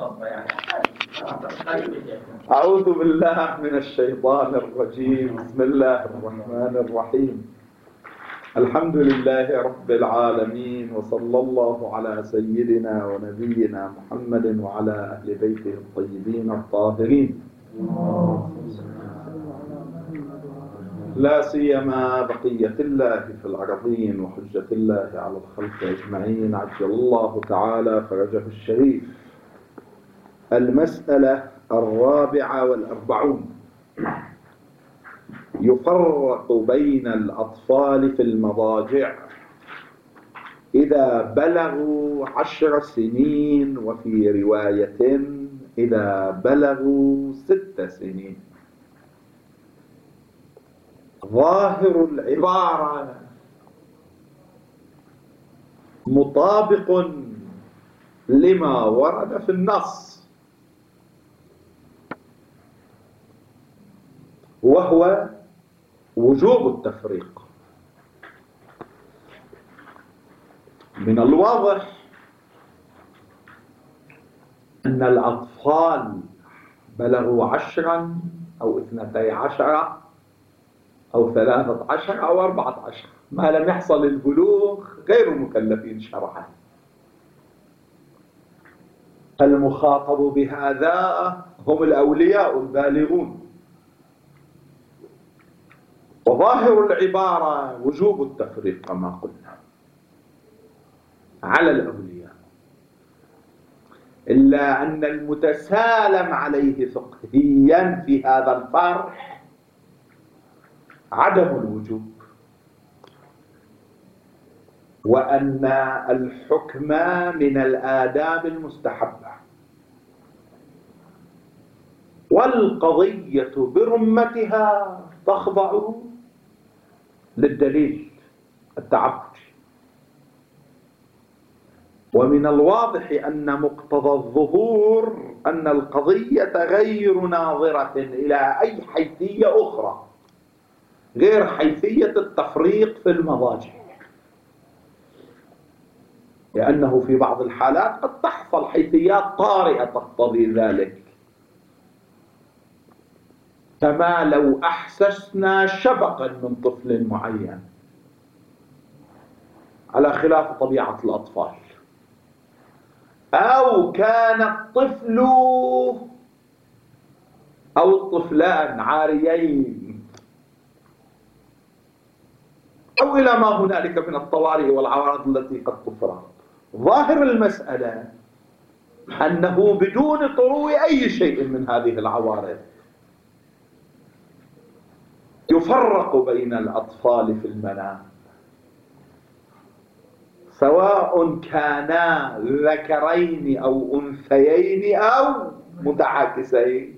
أعوذ بالله من الشيطان الرجيم. بسم الله الرحمن الرحيم. الحمد لله رب العالمين، وصلى الله على سيدنا ونبينا محمد وعلى أهل بيته الطيبين الطاهرين، لا سيما بقية الله في الأرضين وحجة الله على الخلق أجمعين، عجل الله تعالى فرجه الشريف. المسألة 44. يفرق بين الأطفال في المضاجع إذا بلغوا 10 سنين، وفي رواية إذا بلغوا 6 سنين. ظاهر العبارة مطابق لما ورد في النص، وهو وجوب التفريق. من الواضح أن الأطفال بلغوا 10 أو 12 أو 13 أو 14، ما لم يحصل البلوغ غير مكلفين شرعا. المخاطب بهذا هم الأولياء البالغون. وظاهر العبارة وجوب التفريق كما قلنا على الأولياء، إلا أن المتسالم عليه فقهيا في هذا الفرح عدم الوجوب، وأن الحكم من الآداب المستحبة، والقضية برمتها تخضع للدليل التعبدي. ومن الواضح أن مقتضى الظهور أن القضية غير ناظرة إلى أي حيثية أخرى غير حيثية التفريق في المضاجع، لأنه في بعض الحالات قد تحصل حيثيات طارئة تقتضي ذلك، كما لو أحسسنا شبقا من طفل معين على خلاف طبيعة الأطفال، أو كان الطفل أو الطفلان عاريين، أو إلى ما هنالك من الطوارئ والعوارض التي قد تفرق. ظاهر المسألة أنه بدون طروء أي شيء من هذه العوارض يفرق بين الأطفال في المنام، سواء كانا ذكرين أو أنثيين أو متعاكسين.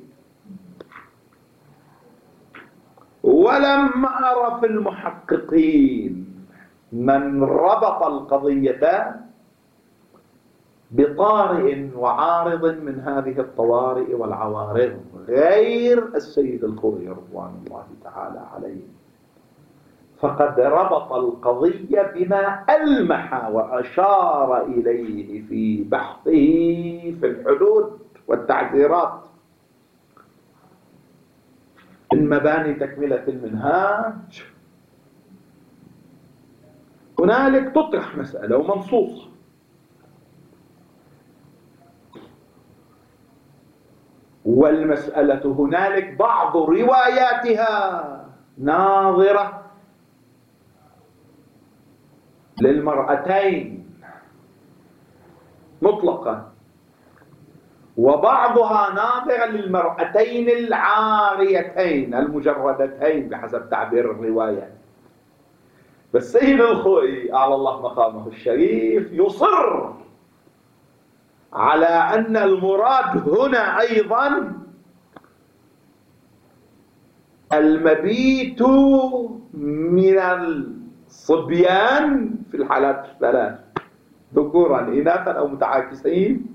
ولم أر في المحققين من ربط القضية بطارئ وعارض من هذه الطوارئ والعوارض غير السيد الخوئي رضوان الله تعالى عليه، فقد ربط القضية بما ألمح وأشار إليه في بحثه في الحدود والتعزيرات من مباني تكملة المنهاج. هنالك تطرح مسألة ومنصوصة، والمسألة هنالك بعض رواياتها ناظرة للمرأتين مطلقا، وبعضها ناظرة للمرأتين العاريتين المجردتين بحسب تعبير الرواية. فالسيد الخوئي أعلى الله مقامه الشريف يصر على أن المراد هنا أيضا المبيت من الصبيان في الحالات الثلاث، ذكورا إناثا أو متعاكسين،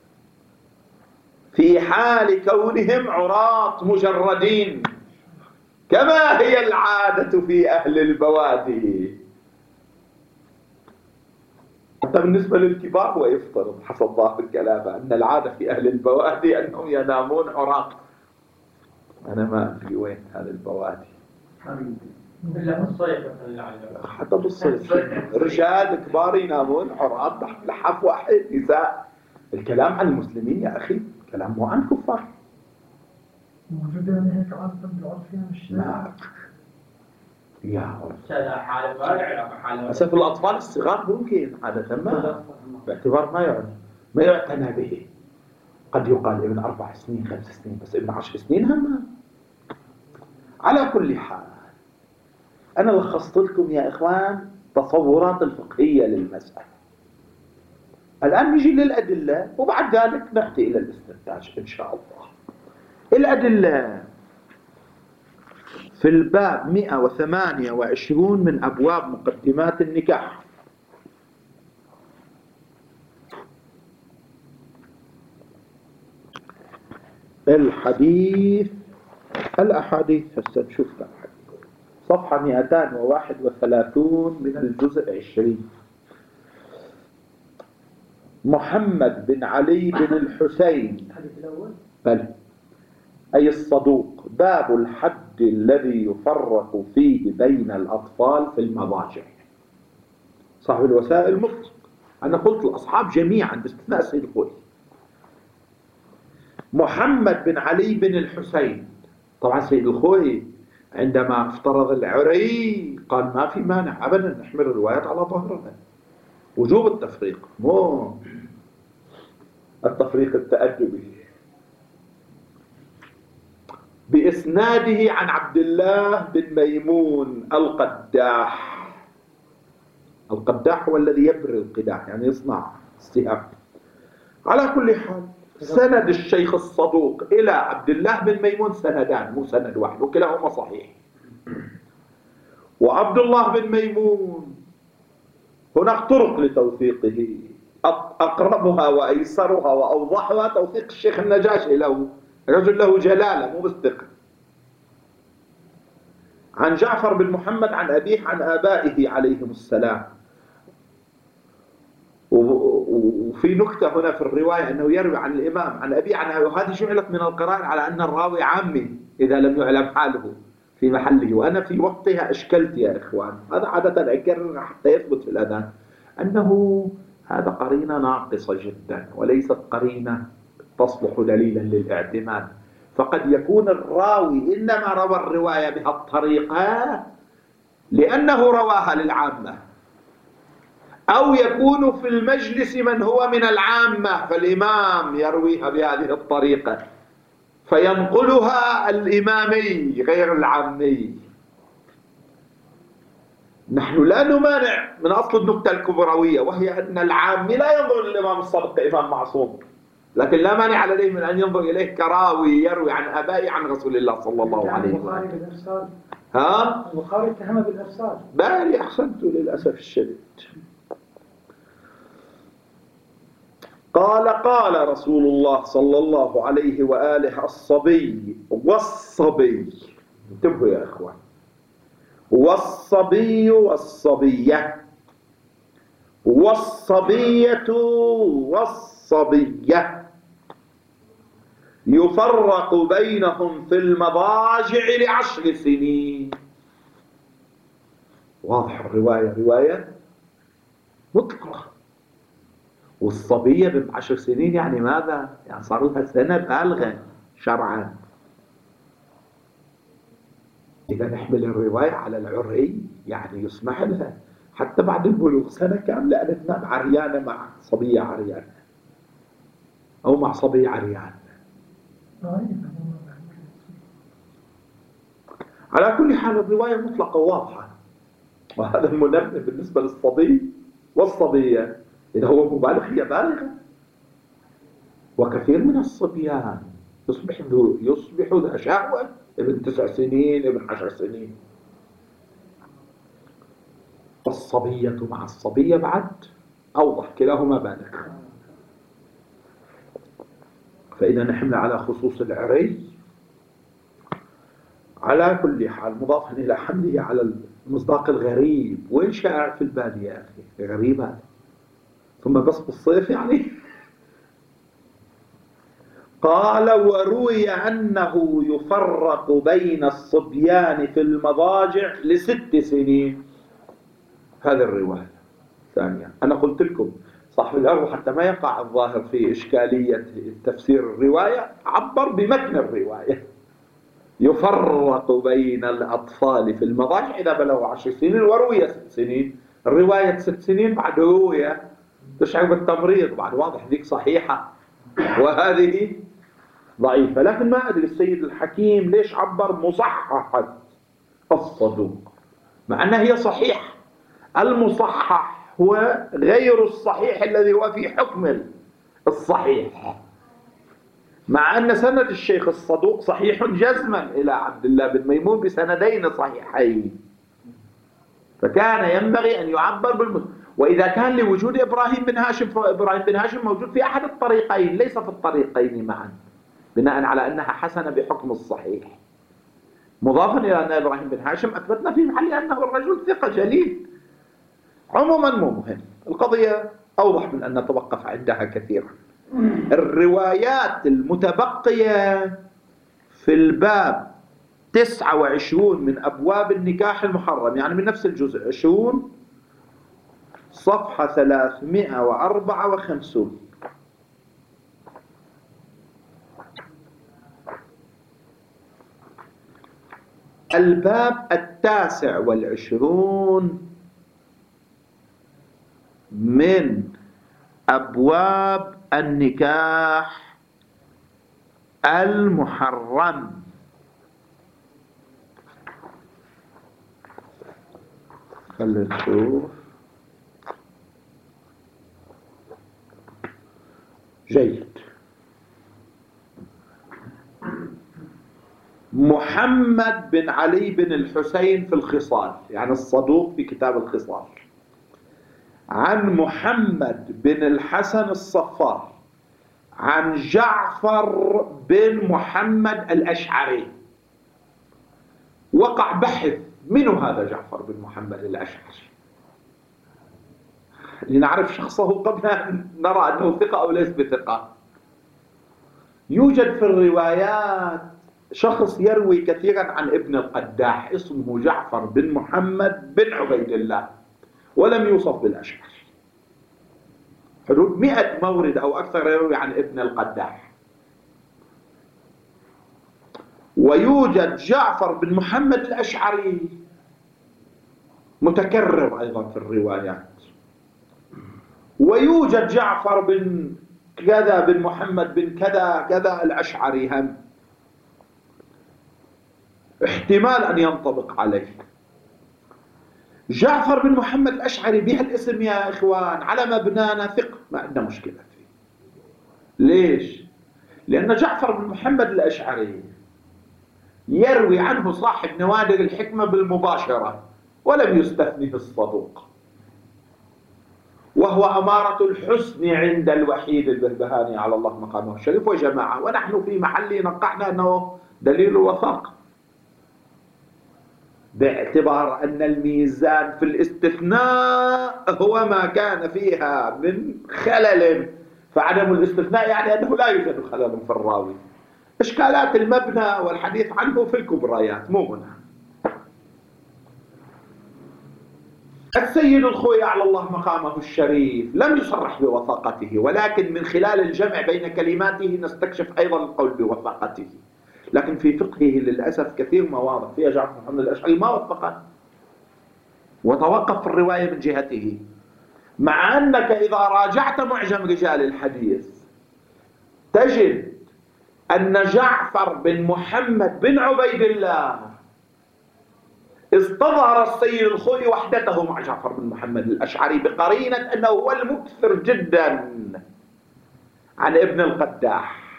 في حال كونهم عراة مجردين، كما هي العادة في أهل البوادي. حتى بالنسبة للكبار هو يفترض حسب ظاهر كلامه أن العادة في أهل البوادي أنهم ينامون عراق. أنا ما أدري وين هذه البوادي. إلا في الصيف مثلا. حتى بالصيف رجال كبار ينامون عراق تحت لحاف واحد، نساء. الكلام عن المسلمين يا أخي، كلام مو عن كفار. موجودة يعني هيك عادة بالعرف يعني الشارع. يا حالة أسف الأطفال الصغار ممكن عادة ما باعتبار ما يعتنى به. قد يقال ابن 4 سنين 5 سنين، بس ابن 10 سنين هم. على كل حال أنا لخصت لكم يا إخوان تصورات الفقهية للمسألة. الآن نجي للأدلة وبعد ذلك نأتي إلى الاستنتاج إن شاء الله. الأدلة في الباب 128 من أبواب مقدمات النكاح. الأحاديث هسه نشوف كم حديث. صفحة 231 من الجزء 20. محمد بن علي بن الحسين الحديث الأول بل أي الصدوق. باب الحد الذي يفرق فيه بين الأطفال في المضاجع. صاحب الوسائل مطلق. أنا قلت الأصحاب جميعا باستثناء سيد الخوي. محمد بن علي بن الحسين. طبعا سيد الخوي عندما افترض العري قال ما في مانع أبدا نحمل الروايات على ظهرها، وجوب التفريق مو التفريق التأدبي. بإسناده عن عبد الله بن ميمون القداح. القداح هو الذي يبري القداح، يعني يصنع السهام. على كل حال سند الشيخ الصدوق إلى عبد الله بن ميمون سندان مو سند واحد، وكلاهما صحيح. وعبد الله بن ميمون هناك طرق لتوثيقه، أقربها وأيسرها وأوضحها توثيق الشيخ النجاشي له، رجل له جلالة مو بستقل. عن جعفر بن محمد عن أبيه عن آبائه عليهم السلام. وفي نكتة هنا في الرواية أنه يروي عن الإمام عن أبيه عن أبيه، وهذه جعلت من القرائن على أن الراوي عامي إذا لم يعلم حاله في محله. وأنا في وقتها أشكلت يا إخوان، هذا عادة أكرر حتى يثبت في الأذان، أنه هذا قرينة ناقصة جدا وليست قرينة تصلح دليلا للاعتماد. فقد يكون الراوي إنما روى الرواية بهالطريقة لأنه رواها للعامة، أو يكون في المجلس من هو من العامة فالإمام يرويها بهذه الطريقة فينقلها الإمامي غير العامي. نحن لا نمانع من أصل النكتة الكبروية، وهي أن العامي لا ينظر للإمام الصادق كإمام معصوم، لكن لا مانع لديه من أن ينظر إليه كراوي يروي عن آبائه عن رسول الله صلى الله عليه وسلم. البخاري اتهم بالإرسال. بالي أحسنت للأسف الشديد. قال رسول الله صلى الله عليه وآله الصبي والصبي، انتبهوا يا إخوان، والصبي والصبية والصبية والصبية يفرق بينهم في المضاجع ل10 سنين. واضح الرواية رواية مطلقة. والصبية ب10 سنين يعني ماذا؟ يعني صار لها سنة بالغة شرعا. إذا نحمل الرواية على العري يعني يسمح لها حتى بعد البلوغ سنة كاملة أن تنام عريانة مع صبية عريانة أو مع صبي عريان. على كل حال الرواية مطلقة واضحة، وهذا المنبه بالنسبة للصبي والصبية. إذا هو مبالغ هي بالغة. وكثير من الصبيان يصبح ذا شهوة، ابن 9 سنين ابن 10 سنين. والصبية مع الصبية بعد أوضح، كلاهما بالغ. فإذا نحمل على خصوص العري. على كل حال مضافا إلى حمله على المصداق الغريب. وين شائع في البادية يا أخي؟ غريب هذا. ثم بس بالصيف يعني. قال وروي أنه يفرق بين الصبيان في المضاجع ل6 سنين. هذه الرواية ثانية. أنا قلت لكم صاحب الأرض حتى ما يقع الظاهر في إشكالية تفسير الرواية عبر بمتن الرواية. يفرق بين الأطفال في المضاجع إذا بلغوا 10 سنين، وروي 6 سنين. الرواية 6 سنين بعد روي تشعر بالتمريض، بعد واضح ذيك صحيحة وهذه ضعيفة. لكن ما أدري السيد الحكيم ليش عبر مصححة الصدوق مع أنها هي صحيح. المصحح هو غير الصحيح الذي هو في حكم الصحيح، مع أن سند الشيخ الصدوق صحيح جزما إلى عبد الله بن ميمون بسندين صحيحين، فكان ينبغي أن يعبر وإذا كان لوجود إبراهيم بن هاشم، فإبراهيم بن هاشم موجود في أحد الطريقين ليس في الطريقين معا، بناء على أنها حسنة بحكم الصحيح. مضافا إلى أن إبراهيم بن هاشم أثبتنا في محل أنه الرجل ثقة جليل. عموما مو مهم، القضية أوضح من أن نتوقف عندها كثيرا. الروايات المتبقية في الباب 29 من أبواب النكاح المحرم، يعني من نفس الجزء 20 صفحة 354. الباب 29 من أبواب النكاح المحرم. خلينا نشوف. جيد. محمد بن علي بن الحسين في الخصال، يعني الصدوق في كتاب الخصال، عن محمد بن الحسن الصفار عن جعفر بن محمد الأشعري. وقع بحث من هذا جعفر بن محمد الأشعري لنعرف شخصه قبل أن نرى أنه ثقة أو ليس بثقة. يوجد في الروايات شخص يروي كثيرا عن ابن القداح اسمه جعفر بن محمد بن عبيد الله، ولم يوصف بالأشعري. حدود 100 مورد أو أكثر يروي عن ابن القداح. ويوجد جعفر بن محمد الأشعري متكرر أيضا في الروايات. ويوجد جعفر بن كذا بن محمد بن كذا كذا الأشعري، هم احتمال أن ينطبق عليه. جعفر بن محمد الأشعري بهالاسم يا إخوان على مبنانا ثق، ما عندنا مشكلة فيه. ليش؟ لأن جعفر بن محمد الأشعري يروي عنه صاحب نوادر الحكمة بالمباشرة ولم يستثنه الصدوق، وهو أمارة الحسن عند الوحيد البهبهاني على الله مقامه الشريف وجماعة، ونحن في محل نقعنا أنه دليل الوثاق، باعتبار أن الميزان في الاستثناء هو ما كان فيها من خلل، فعدم الاستثناء يعني أنه لا يوجد خلل في الراوي. إشكالات المبنى والحديث عنه في الكبريات مو هنا. السيد الخوي على الله مقامه الشريف لم يصرح بوثاقته، ولكن من خلال الجمع بين كلماته نستكشف أيضا القول بوثاقته. لكن في فقهه للأسف كثير مواضع فيها جعفر بن محمد الأشعري ما وثقه وتوقف في الرواية من جهته، مع أنك إذا راجعت معجم رجال الحديث تجد أن جعفر بن محمد بن عبيد الله استظهر السيد الخوي وحدته مع جعفر بن محمد الأشعري بقرينة أنه هو المكثر جدا عن ابن القداح،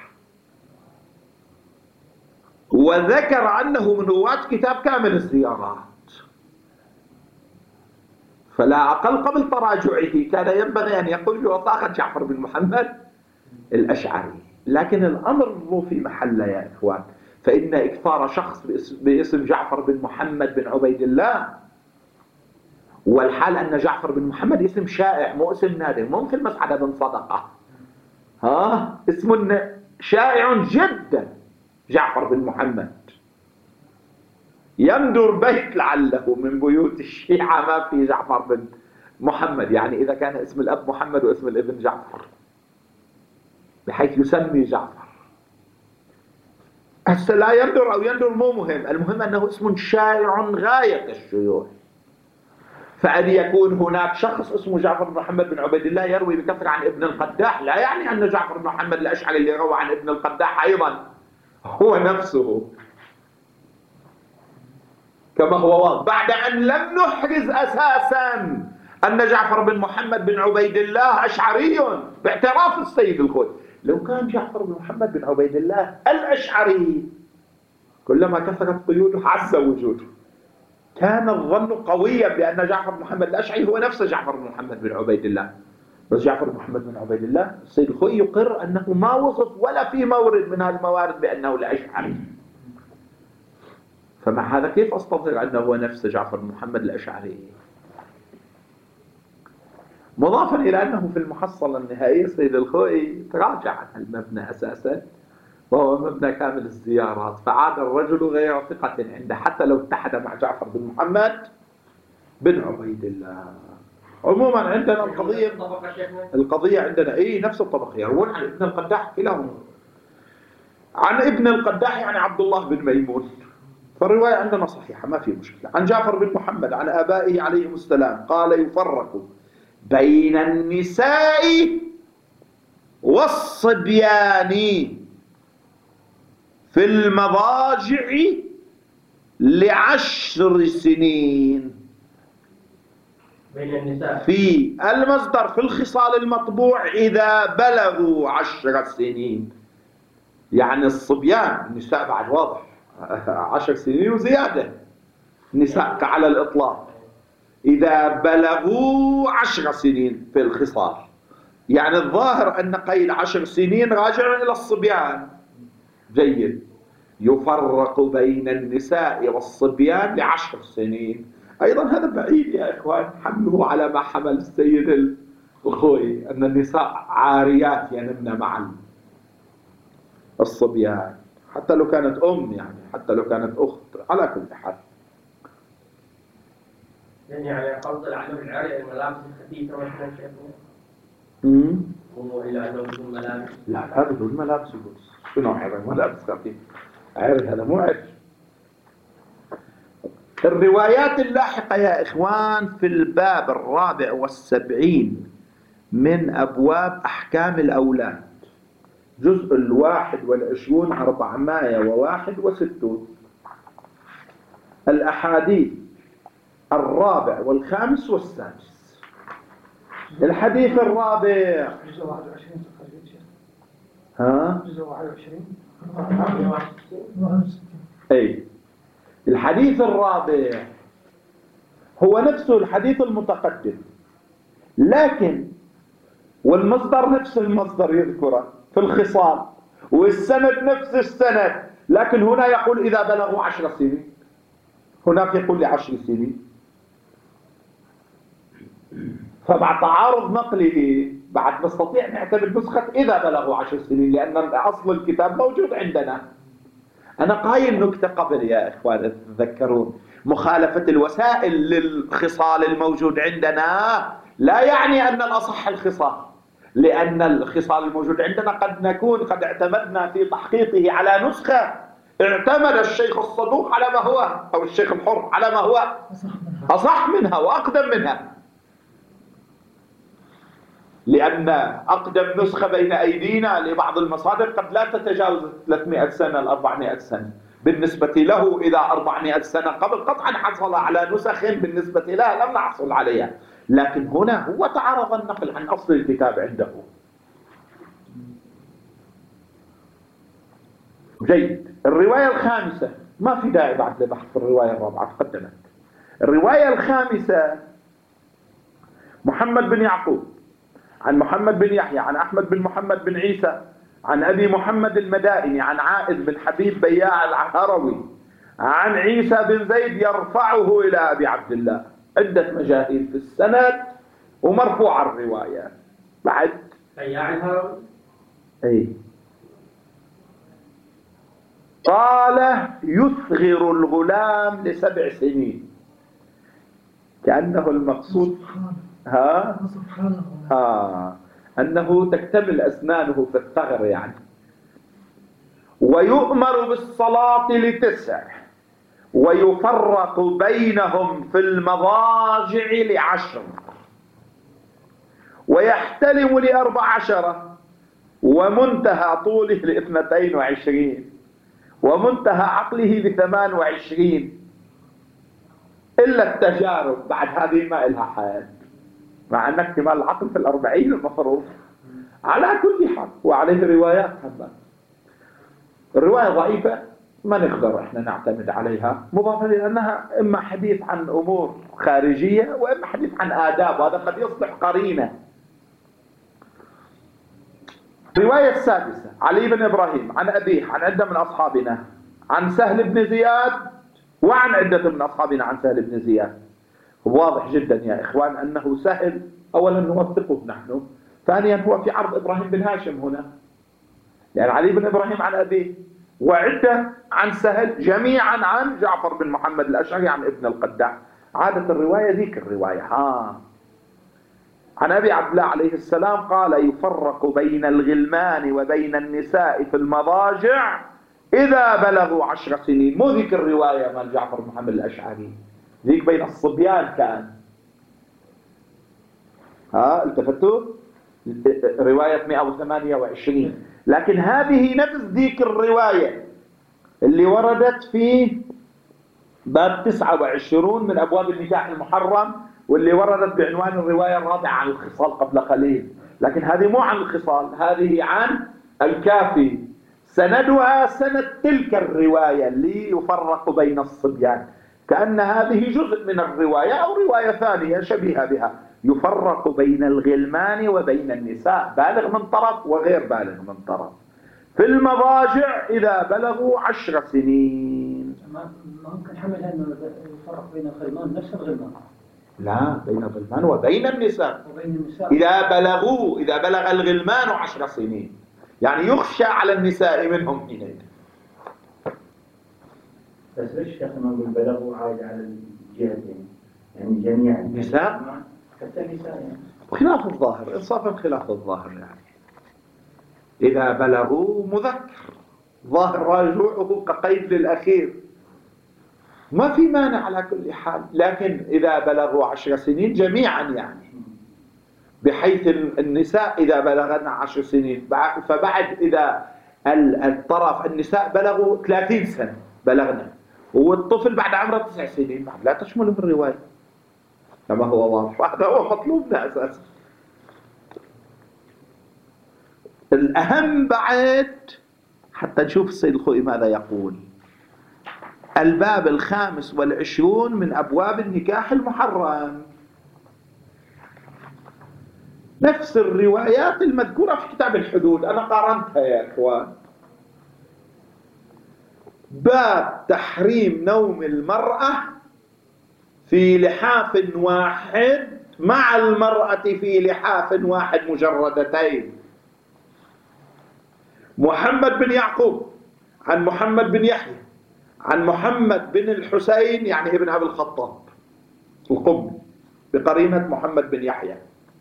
وذكر أنه من رواة كتاب كامل الزيارات، فلا أقل قبل تراجعه كان ينبغي أن يقول بوثاقة جعفر بن محمد الأشعري. لكن الأمر مو في محله يا إخوان، فإن إكثار شخص باسم جعفر بن محمد بن عبيد الله والحال أن جعفر بن محمد اسم شائع مو اسم نادر، مو مثل مسعد بن صدقة. اسم شائع جدا جعفر بن محمد. يندر بيت لعله من بيوت الشيعة ما في جعفر بن محمد، يعني إذا كان اسم الأب محمد واسم الابن جعفر بحيث يسمي جعفر. هسه لا يندر أو يندر مو مهم، المهم أنه اسم شائع غاية الشيوع. فأن يكون هناك شخص اسمه جعفر بن محمد بن عبيد الله يروي بكثرة عن ابن القداح، لا يعني أن جعفر بن محمد الأشعري اللي روى عن ابن القداح أيضا هو نفسه، كما هو واضح بعد أن لم نحرز أساسا أن جعفر بن محمد بن عبيد الله أشعري باعتراف السيد الخوئي. لو كان جعفر بن محمد بن عبيد الله الأشعري كلما كثرت قيوده عز وجوده، كان الظن قويا بأن جعفر بن محمد الأشعري هو نفس جعفر بن محمد بن عبيد الله. بس جعفر بن محمد بن عبيد الله السيد الخوئي يقر أنه ما وصف ولا في مورد من هذه الموارد بأنه الأشعري. فمع هذا كيف أستظهر أنه هو نفس جعفر بن محمد الأشعري؟ مضافا إلى أنه في المحصلة النهائية السيد الخوئي تراجع عن المبنى أساسا، وهو مبنى كامل الزيارات، فعاد الرجل غير ثقة عنده حتى لو اتحد مع جعفر بن محمد بن عبيد الله. عموما عندنا القضية عندنا نفس الطبقة، يروون عن ابن القداح كلاهما. عن ابن القداح يعني عبد الله بن ميمون، فالرواية عندنا صحيحة ما في مشكلة. عن جعفر بن محمد عن آبائه عليهم السلام قال يفرق بين النساء والصبيان في المضاجع ل10 سنين. بين النساء في المصدر في الخصال المطبوع إذا بلغوا 10 سنين، يعني الصبيان، النساء بعد واضح 10 سنين وزيادة، نساء على الإطلاق إذا بلغوا 10 سنين في الخصال، يعني الظاهر أن قيد 10 سنين راجع إلى الصبيان. جيد. يفرق بين النساء والصبيان ل10 سنين، أيضا هذا بعيد يا إخوان حمله على ما حمل السيد الخوئي أن النساء عاريات ينمن مع الصبيان، حتى لو كانت يعني حتى لو كانت أخت، على كل حال. يعني قصد العمل العاري الملابس الخفيفة مثلا شيخنا؟ وإلى أنه بدون ملابس؟ لا بدون ملابس. شنو عاري؟ ملابس خفيفة عاري، هذا مو عاري. الروايات اللاحقة يا إخوان في الباب 74 من أبواب أحكام الأولاد، جزء 21 461، الأحاديث 4 و5 و6. الحديث الرابع جزء 21 جزء 21 أي الحديث الرابع هو نفسه الحديث المتقدم، لكن والمصدر نفس المصدر يذكره في الخصال، والسند نفس السند، لكن هنا يقول إذا بلغوا 10 سنين، هناك يقول ل10 سنين. فمع تعارض نقله بعد نستطيع نعتبر نسخة إذا بلغوا 10 سنين، لأن أصل الكتاب موجود عندنا. أنا قايل نكتة قبل يا إخوان تذكرون، مخالفة الوسائل للخصال الموجود عندنا لا يعني أن الأصح الخصال، لأن الخصال الموجود عندنا قد نكون قد اعتمدنا في تحقيقه على نسخة اعتمد الشيخ الصدوق على ما هو، أو الشيخ الحر على ما هو أصح منها وأقدم منها، لأن أقدم نسخة بين أيدينا لبعض المصادر قد لا تتجاوز 300 سنة ل 400 سنة بالنسبة له. إذا 400 سنة قبل قطعا حصل على نسخ بالنسبة له لم نحصل عليها، لكن هنا هو تعارض النقل عن أصل الكتاب عنده. جيد. الرواية الخامسة ما في داعي بعد لبحث في الرواية الرابعة تقدمت. الرواية الخامسة محمد بن يعقوب عن محمد بن يحيى عن أحمد بن محمد بن عيسى عن أبي محمد المدائني عن عائذ بن حبيب بياع العهروي عن عيسى بن زيد يرفعه إلى أبي عبد الله عدة مجاهيل في السند ومرفوع الرواية بعد. سياع الهروي. أي قال يصغر الغلام ل7 سنين، كأنه المقصود أنه تكتمل أسنانه في الثغر يعني. ويؤمر بالصلاة ل9 ويفرق بينهم في المضاجع ل10 ويحتلم ل14 ومنتهى طوله ل22 ومنتهى عقله ل28 إلا التجارب بعد هذه ما إلها حد، مع أن اكتمال العقل في 40 المفروض. على كل حال وعليه روايات حبا. الرواية ضعيفة ما نقدر احنا نعتمد عليها، مضافة لأنها إما حديث عن أمور خارجية وإما حديث عن آداب، وهذا قد يصبح قرينة. الرواية السادسة علي بن إبراهيم عن أبيه عن عدة من أصحابنا عن سهل بن زياد وعن عدة من أصحابنا عن سهل بن زياد. واضح جدا يا إخوان أنه سهل أولا نوثقه نحن، ثانيا هو في عرض إبراهيم بن هاشم هنا، يعني علي بن إبراهيم عن أبيه وعدة عن سهل جميعا عن جعفر بن محمد الأشعري عن ابن القداع. عادة الرواية ذيك الرواية عن أبي عبد الله عليه السلام قال يفرق بين الغلمان وبين النساء في المضاجع إذا بلغوا 10 سنين. مو ذيك الرواية مال جعفر بن محمد الأشعري، ذيك بين الصبيان كان. التفتوا رواية 128. لكن هذه نفس ذيك الرواية اللي وردت في باب 29 من أبواب النكاح المحرم، واللي وردت بعنوان الرواية الرابعة عن الخصال قبل قليل. لكن هذه مو عن الخصال، هذه عن الكافي، سندها سند تلك الرواية اللي يفرق بين الصبيان، كأن هذه جزء من الرواية أو رواية ثانية شبيهة بها. يفرق بين الغلمان وبين النساء، بالغ من طرف وغير بالغ من طرف، في المضاجع إذا بلغوا 10 سنين. ما ممكن حملها أنه يفرق بين الغلمان نفس الغلمان؟ لا، بين الغلمان وبين النساء. إذا بلغ الغلمان 10 سنين، يعني يخشى على النساء منهم حينئذ. بس ليش يا أخي ما نقول بلغوا عايد على الجهتين، يعني جميع النساء؟ حتى النساء يعني. خلاف الظاهر، إنصافا خلاف الظاهر يعني. إذا بلغوا مذكر، ظاهر راجعه كقيد للأخير، ما في مانع على كل حال. لكن إذا بلغوا 10 سنين جميعا يعني، بحيث النساء إذا بلغن 10 سنين، فبعد إذا الطرف النساء بلغوا 30 سنة بلغنا، والطفل بعد عمره 9 سنين، بعد لا تشملهم الرواية كما هو واضح. هذا هو مطلوبنا أساسا. الأهم بعد حتى نشوف السيد الخوئي ماذا يقول. الباب 25 من أبواب النكاح المحرم، نفس الروايات المذكورة في كتاب الحدود، أنا قارنتها يا إخوان. باب تحريم نوم المرأة في لحاف واحد مع المرأة في لحاف واحد مجردتين. محمد بن يعقوب عن محمد بن يحيى عن محمد بن الحسين يعني ابن أبي الخطاب القمي بقرينة محمد بن يحيى،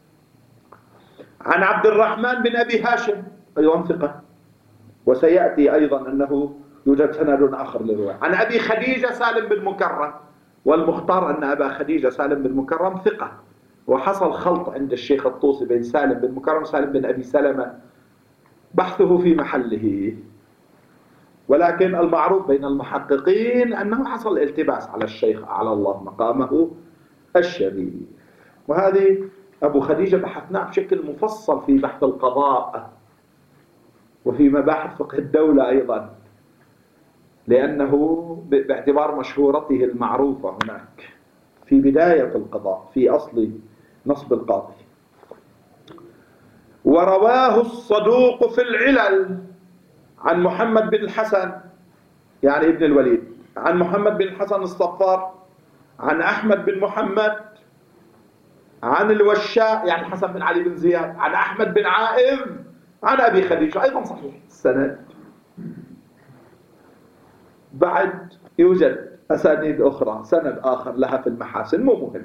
عن عبد الرحمن بن أبي هاشم أيضا ثقة، وسيأتي أيضا أنه يوجد سند آخر للرواية، عن أبي خديجة سالم بن مكرم، والمختار أن أبا خديجة سالم بن مكرم ثقة، وحصل خلط عند الشيخ الطوسي بين سالم بن مكرم سالم بن أبي سلمة، بحثه في محله، ولكن المعروف بين المحققين أنه حصل التباس على الشيخ على الله مقامه الشريف. وهذه أبو خديجة بحثناه بشكل مفصل في بحث القضاء وفي مباحث فقه الدولة أيضا، لأنه باعتبار مشهورته المعروفة هناك في بداية القضاء في أصل نصب القاضي. ورواه الصدوق في العلل عن محمد بن الحسن يعني ابن الوليد، عن محمد بن الحسن الصفار عن أحمد بن محمد عن الوشاء يعني الحسن بن علي بن زياد عن أحمد بن عائذ عن أبي خديجة، أيضا صحيح السند. بعد يوجد أسانيد أخرى، سند آخر لها في المحاسن مو مهم.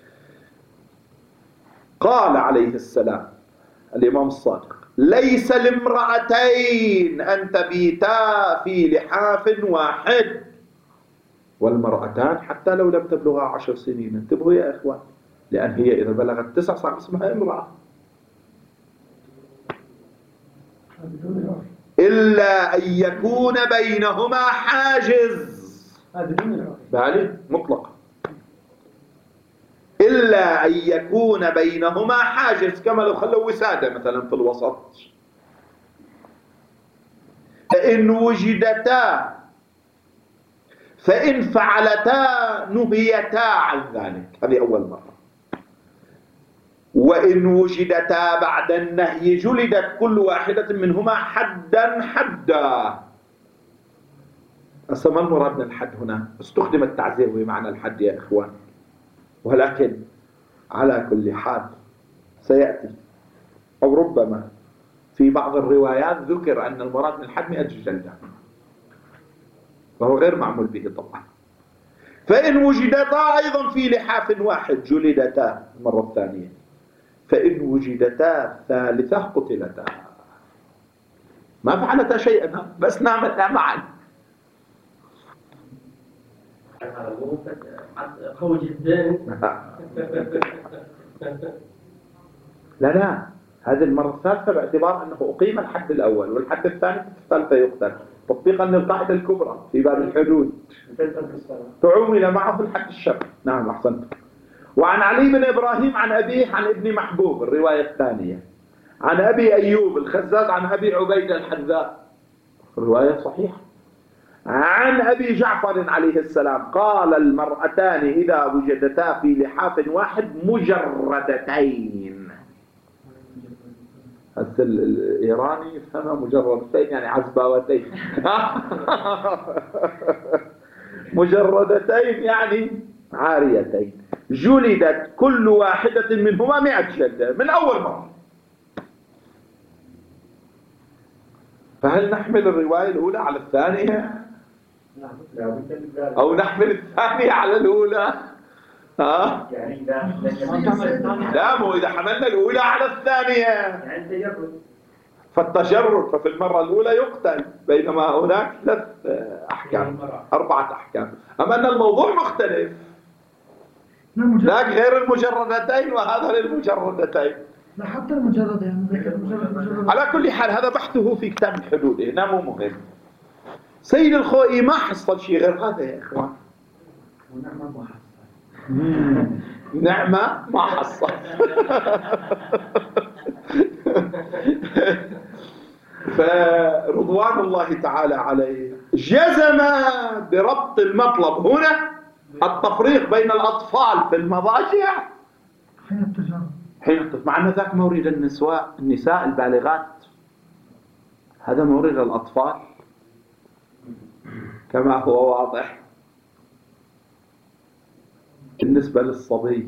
قال عليه السلام الإمام الصادق: ليس لامرأتين أن تبيتا في لحاف واحد، والمرأتان حتى لو لم تبلغا 10 سنين. انتبهوا يا إخوان، لأن هي إذا بلغت 9 صار اسمها امرأة. إلا أن يكون بينهما حاجز، بالي مطلقة، إلا أن يكون بينهما حاجز، كما لو خلوا وسادة مثلا في الوسط. فإن وجدتا فإن فعلتا نهيتا عن ذلك، هذه أول مرة. وإن وجدتا بعد النهي جلدت كل واحدة منهما حدا حدا. أصلا ما المراد من الحد هنا؟ استخدم التعزير بمعنى الحد يا إخوان، ولكن على كل حال سيأتي أو ربما في بعض الروايات ذكر أن المراد من الحد 100 جلدة، وهو غير معمول به طبعا. فإن وجدتا أيضا في لحاف واحد جلدتا المرة الثانية، فإن وجدتا ثالثة قتلتا. ما فعلتا شيئا بس نامتا معا. قوي جدا. لا هذه المرة الثالثة باعتبار أنه أقيم الحد الأول والحد الثاني في الثالثة يقتل، تطبيقا للقاعدة الكبرى في باب الحدود تعومل معه الحد الشرعي. نعم أحسنت. وعن علي بن إبراهيم عن أبيه عن ابن محبوب الرواية الثانية، عن أبي أيوب الخزاز عن أبي عبيد الحذاء الرواية صحيحة، عن أبي جعفر عليه السلام قال: المرأتان إذا وجدتا في لحاف واحد مجردتين. هسه الإيراني يفهمها مجردتين يعني عزباوتين. مجردتين يعني عاريتين، جلدت كل واحدة منهما 100 جلدة من أول مرة. فهل نحمل الرواية الأولى على الثانية أو نحمل الثانية على الأولى؟ ها؟ يعني لا مو إذا حملنا الأولى على الثانية يعني تجرد، فالتجرد ففي المرة الأولى يقتل، بينما هناك 3 أحكام 4 أحكام. أما أن الموضوع مختلف، ذاك غير المجردتين وهذا للمجردتين. لا حتى المجرد يعني مجرد. على كل حال هذا بحثه في كتاب الحدود، هنا مو مهم. سيد الخوئي ما حصل شيء غير هذا يا إخوان. ونعمة ما حصل. نعمة ما حصل. فرضوان الله تعالى عليه جزم بربط المطلب هنا التفريق بين الأطفال في المضاجع حين التجارب، مع أن ذاك مورد النساء البالغات، هذا مورد الأطفال كما هو واضح. بالنسبة للصبي،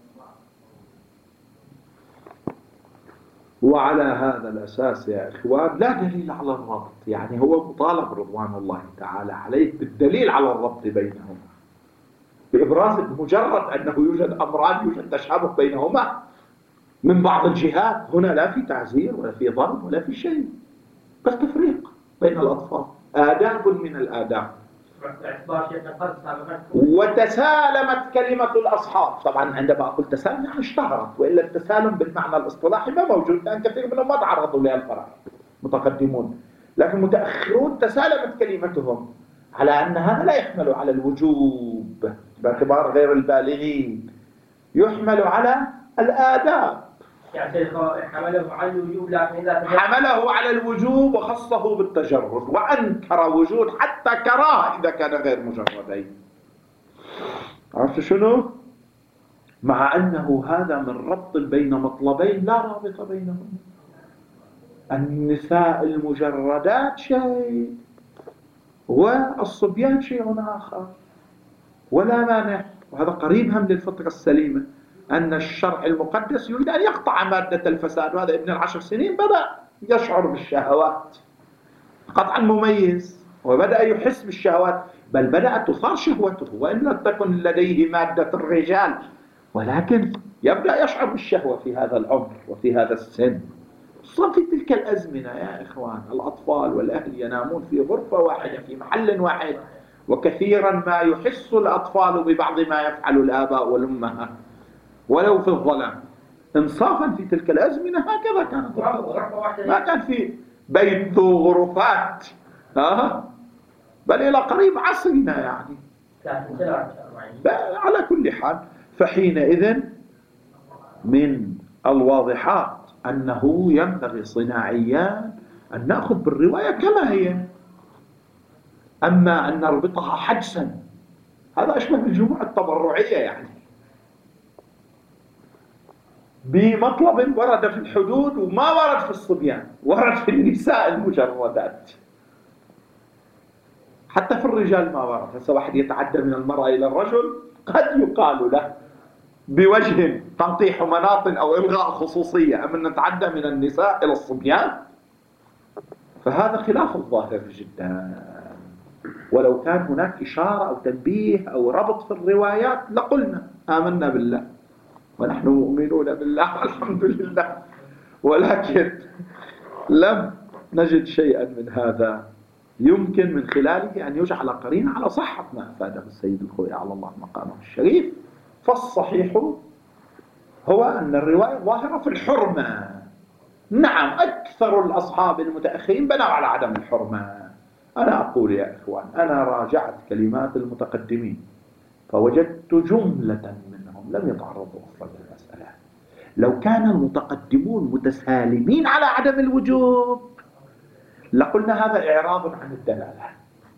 وعلى هذا الأساس يا إخوان لا دليل على الربط، يعني هو مطالب رضوان الله تعالى عليه بالدليل على الربط بينهما، بإبراز مجرد أنه يوجد أمران يوجد تشابه بينهما من بعض الجهات. هنا لا في تعزير ولا في ضرب ولا في شيء، بس تفريق بين الأطفال، آداب من الآداب. وتسالمت كلمة الأصحاب. طبعا عندما أقول تسالم يعني اشتهرت، وإلا التسالم بالمعنى الاصطلاحي ما موجود، لأن كثير منهم ما تعرضوا لها الفرع متقدمون، لكن متأخرون تسالمت كلمتهم على أن هذا لا يحمل على الوجوب باعتبار غير البالغين، يحمل على الآداب. يعني حمله على الوجوب، لكن إذا حمله على الوجوب وخصه بالتجرد، وأنكر وجود حتى كراهة إذا كان غير مجردين. عرفت شنو؟ مع أنه هذا من ربط بين مطلبين لا رابط بينهم. النساء المجردات شيء والصبيان شيء آخر، ولا مانع وهذا قريب هم للفطرة السليمة، أن الشرع المقدس يريد أن يقطع مادة الفساد، وهذا ابن ال10 سنين بدأ يشعر بالشهوات قطعا مميز، وبدأ يحس بالشهوات، بل بدأت تثار شهوته وإن لم تكن لديه مادة الرجال، ولكن يبدأ يشعر بالشهوة في هذا العمر وفي هذا السن، خصوصا في تلك الأزمنة يا إخوان. الأطفال والأهل ينامون في غرفة واحدة في محل واحد، وكثيرا ما يحس الأطفال ببعض ما يفعل الآباء والأمهات ولو في الظلام. إنصافا في تلك الأزمنة هكذا كانت، ما كان في بيت ذو غرفات، بل إلى قريب عصرنا يعني. على كل حال، فحينئذ من الواضحات أنه ينبغي صناعيا أن نأخذ بالرواية كما هي، أما أن نربطها حدسا هذا أشبه بالجموع التبرعية يعني، بمطلب ورد في الحدود وما ورد في الصبيان، ورد في النساء المجردات، حتى في الرجال ما ورد. هسه واحد يتعدى من المرأة إلى الرجل قد يقال له بوجه تنطيح مناط أو إلغاء خصوصية، أما نتعدى من النساء إلى الصبيان فهذا خلاف الظاهر جدا. ولو كان هناك إشارة أو تنبيه أو ربط في الروايات لقلنا آمنا بالله ونحن مؤمنون بالله والحمد لله، ولكن لم نجد شيئا من هذا يمكن من خلاله أن يجعل قرينة على صحة ما أفاده السيد الخوئي على الله مقامه الشريف. فالصحيح هو أن الرواية ظاهرة في الحرمة. نعم، أكثر الأصحاب المتأخرين بنوا على عدم الحرمة. أنا أقول يا إخوان، أنا راجعت كلمات المتقدمين فوجدت جملة منهم لم يتعرضوا أصلا للمسألة. لو كان المتقدمون متسالمين على عدم الوجوب لقلنا هذا إعراض عن الدلالة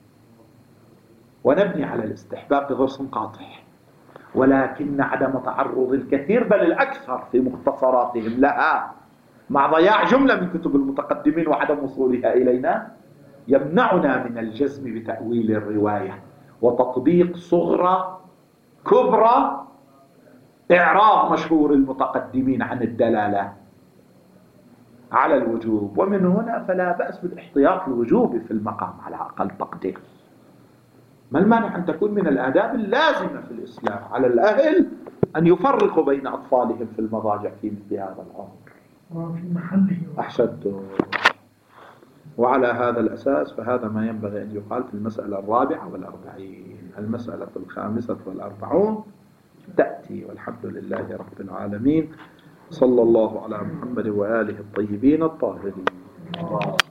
ونبني على الاستحباب بضرس قاطع، ولكن عدم تعرض الكثير بل الأكثر في مختصراتهم لها مع ضياع جملة من كتب المتقدمين وعدم وصولها إلينا يمنعنا من الجزم بتأويل الرواية وتطبيق صغرى كبرى إعراض مشهور المتقدمين عن الدلالة على الوجوب. ومن هنا فلا بأس بالاحتياط الوجوبي في المقام على أقل تقدير. ما المانع أن تكون من الآداب اللازمة في الإسلام على الأهل أن يفرقوا بين أطفالهم في المضاجع في مثل هذا الأمر وفي محله. أحسنتم. وعلى هذا الأساس فهذا ما ينبغي أن يقال في المسألة 44. المسألة 45 تأتي، والحمد لله رب العالمين. صلى الله على محمد وآله الطيبين الطاهرين.